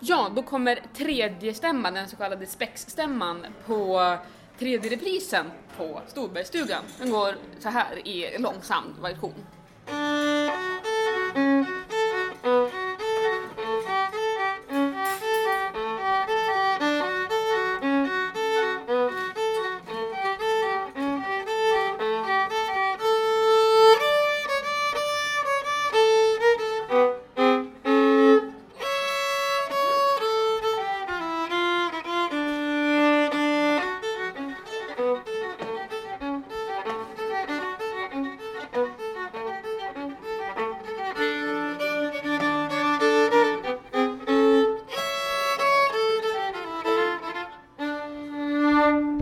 Ja, då kommer tredje stämman, den så kallade spexstämman, på tredje reprisen på Storbergsstugan. Den går så här i långsam version.